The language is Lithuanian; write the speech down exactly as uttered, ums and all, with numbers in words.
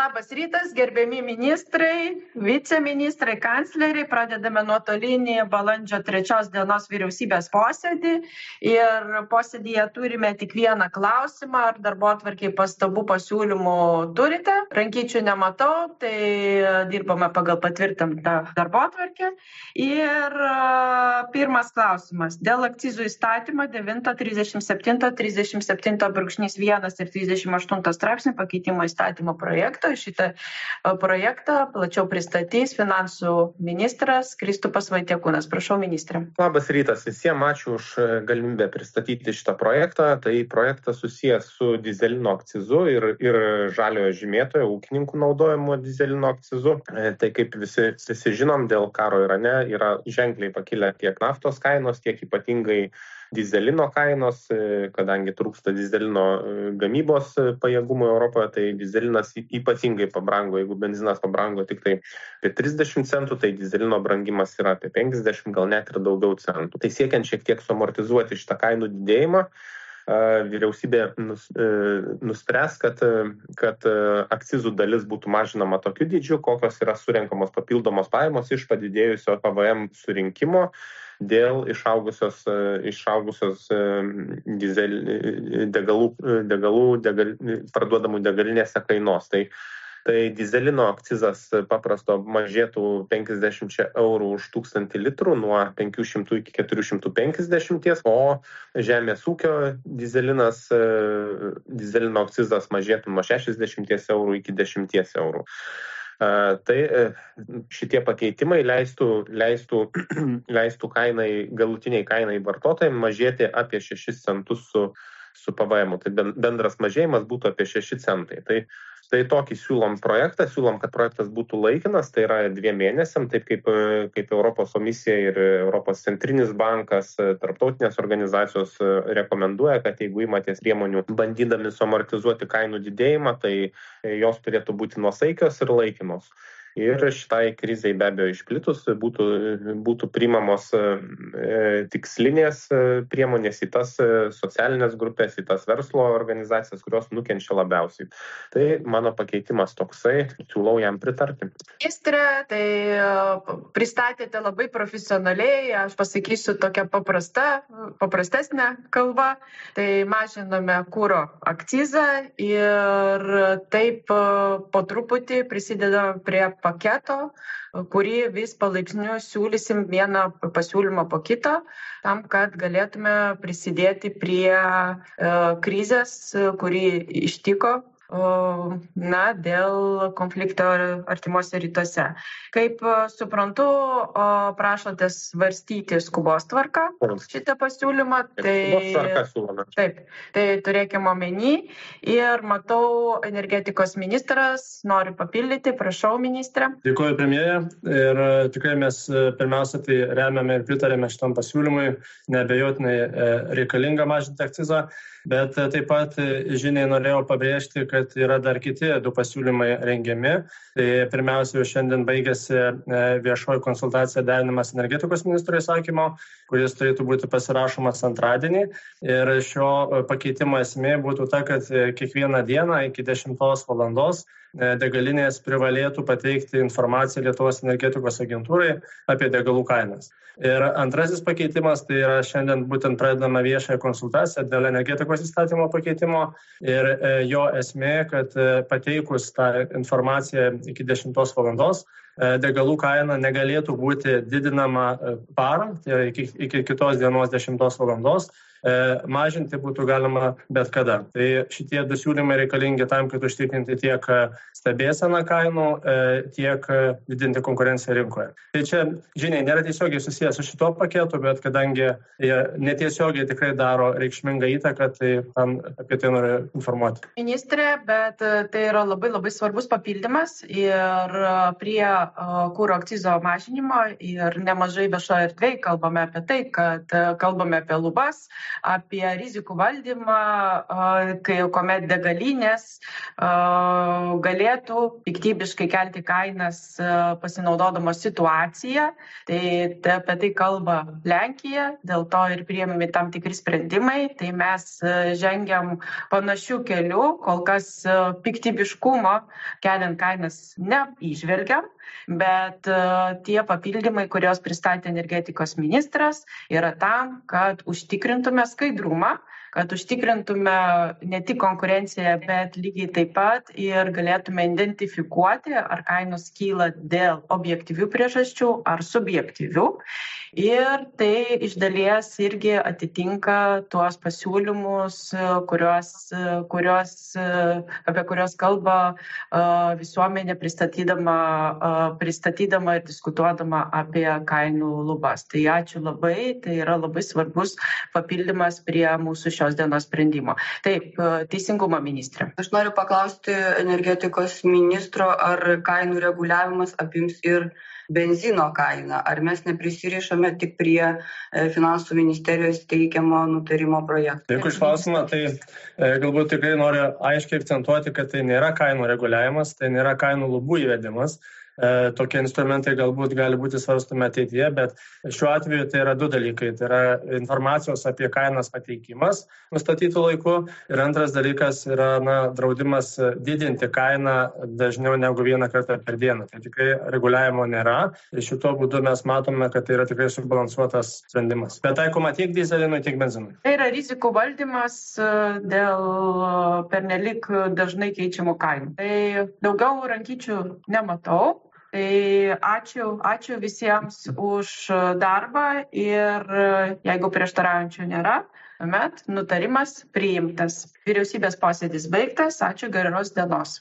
Labas rytas, gerbiami ministrai, viceministrai, kancleriai. Pradedame nuotolinį balandžio trečios dienos vyriausybės posėdį ir posėdyje turime tik vieną klausimą, ar darbotvarkei pastabų pasiūlymų turite. Rankyčių nematau, tai dirbame pagal patvirtintą darbotvarkę. Ir pirmas klausimas. Dėl akcizų įstatymo devinto, trisdešimt septinto, trisdešimt septinto brūkšnys vienas ir trisdešimt aštunto straipsnių pakeitimo įstatymo projekto. Šitą projektą plačiau pristatys finansų ministras Kristupas Vaitiekūnas. Prašau, ministrė. Labas rytas visiems, ačiū už galimybę pristatyti šitą projektą. Tai projektas susijęs su dyzelino akcizu ir, ir žaliojo žymėtojo ūkininkų naudojimo dyzelino akcizu. Tai kaip visi, visi žinom, dėl karo Irane yra ženkliai pakilę tiek naftos kainos, tiek ypatingai dyzelino kainos, kadangi trūksta dyzelino gamybos pajėgumų Europoje, tai dyzelinas ypatingai pabrango. Jeigu benzinas pabrango tik tai apie trisdešimt centų, tai dyzelino brangimas yra apie penkiasdešimt, gal net ir daugiau centų. Tai siekiant šiek tiek suamortizuoti šitą kainų didėjimą, vyriausybė nuspręs, kad, kad akcizų dalis būtų mažinama tokiu dydžiu, kokios yra surenkamos papildomos pajamos iš padidėjusio P V M surinkimo dėl išaugusios, išaugusios dizel, degalų, degalų degal, parduodamų degalinėse kainos. Tai, tai dyzelino akcizas paprasto mažėtų penkiasdešimt eurų už tūkstantį litrų nuo penkių šimtų iki keturių šimtų penkiasdešimt, o žemės ūkio dyzelinas, dyzelino akcizas mažėtų nuo šešiasdešimt eurų iki dešimt eurų. Tai šitie pakeitimai leistų, leistų, leistų kainai, galutiniai kainai vartotojams mažėti apie šešis centus su, su P V M. Tai bendras mažėjimas būtų apie šeši centai. Tai, tai tokį siūlom projektą, siūlom, kad projektas būtų laikinas, tai yra dviem mėnesiam, taip kaip, kaip Europos komisija ir Europos centrinis bankas, tarptautinės organizacijos rekomenduoja, kad jeigu imatės priemonių bandydami suamortizuoti kainų didėjimą, tai jos turėtų būti nuosaikios ir laikinos. Ir šitai krizai be abejo išplitus būtų, būtų priimamos e, tikslinės priemonės į tas socialinės grupės, į tas verslo organizacijas, kurios nukenčia labiausiai. Tai mano pakeitimas toksai, siūlau jam pritarti. Ministrė, tai pristatėte labai profesionaliai, aš pasakysiu tokią paprastą, paprastesnę kalbą. Tai mažiname kuro akcizą ir taip po truputį prisidedame prie paketo, kurį vis palaipsniui siūlysim vieną pasiūlymą po kito, tam, kad galėtume prisidėti prie e, krizės, kuri ištiko na, dėl konflikto artimuose rytuose. Kaip suprantu, prašote svarstyti skubos tvarką šitą pasiūlymą. Tai, taip, tai turėkime omeny. Ir matau, energetikos ministras nori papildyti. Prašau, ministrė. Dėkuoju, premjerė. Ir tikrai mes pirmiausia tai remiame ir pritarėme šitam pasiūlymui. Neabejotinai reikalinga mažinti akcizą. Bet taip pat žiniai norėjau pabrėžti, kad yra dar kiti du pasiūlymai rengiami. Tai pirmiausia, šiandien baigėsi viešoji konsultacija derinimas energetikos ministro įsakymo, kuris turėtų būti pasirašomas antradienį. Ir šio pakeitimo esmė būtų ta, kad kiekvieną dieną iki dešimtos valandos degalinės privalėtų pateikti informaciją Lietuvos energetikos agentūrai apie degalų kainas. Ir antrasis pakeitimas, tai yra šiandien būtent pradedama viešąją konsultaciją dėl energetikos įstatymo pakeitimo ir jo esmė, kad pateikus tą informaciją iki dešimtos valandos, degalų kaina negalėtų būti didinama parą, tai yra iki, iki kitos dienos dešimtos valandos, mažinti būtų galima bet kada. Tai šitie du siūlymai reikalingi tam, kad užtikrinti tiek stebėseną kainų, tiek didinti konkurenciją rinkoje. Tai čia, žiniai, nėra tiesiogiai susijęs su šito paketu, bet kadangi jie netiesiogiai tikrai daro reikšmingą įtaką, tai tam apie tai noriu informuoti. Ministrė, bet tai yra labai labai svarbus papildymas ir prie kuro akcizo mažinimo ir nemažai viešoje erdvėje kalbame apie tai, kad kalbame apie lubas, apie rizikų valdymą, kai kuomet degalinės galėtų piktybiškai kelti kainas pasinaudodamos situaciją. Tai apie tai kalba Lenkija, dėl to ir priėmėme tam tikri sprendimai. Tai mes žengiam panašių kelių, kol kas piktybiškumo keliant kainas neįžvelgiam, bet tie papildymai, kurios pristatė energetikos ministras, yra tam, kad užtikrintume skaidrumą, kad užtikrintume ne tik konkurenciją, bet lygiai taip pat ir galėtume identifikuoti, ar kainos kyla dėl objektyvių priežasčių ar subjektyvių. Ir tai iš dalies irgi atitinka tuos pasiūlymus, kurios, kurios, apie kurios kalba visuomenė pristatydama, pristatydama ir diskutuodama apie kainų lubas. Tai ačiū labai, tai yra labai svarbus papildymas prie mūsų šios dienos sprendimo. Taip, teisingumo ministrė. Aš noriu paklausti energetikos ministro, ar kainų reguliavimas apims ir benzino kainą. Ar mes neprisirišame tik prie finansų ministerijos teikiamo nutarimo projekto? Jeigu iš klausimą, tai e, galbūt tikrai noriu aiškiai akcentuoti, kad tai nėra kainų reguliavimas, tai nėra kainų lubų įvedimas. E, tokie instrumentai galbūt gali būti svarstomi ateityje, bet šiuo atveju tai yra du dalykai. Tai yra informacijos apie kainas pateikimas nustatytų laiku ir antras dalykas yra na, draudimas didinti kainą dažniau negu vieną kartą per dieną. Tai tikrai reguliavimo nėra ir šituo būdu mes matome, kad tai yra tikrai subalansuotas sprendimas. Bet taikoma tiek dyzelinui, tiek benzinui. Tai yra rizikų valdymas dėl pernelik dažnai keičiamų kainų. Tai daugiau rankyčių nematau. Tai ačiū, ačiū visiems už darbą ir jeigu prieštaraujančių nėra, tuomet nutarimas priimtas. Vyriausybės posėdis baigtas. Ačiū, geros dienos.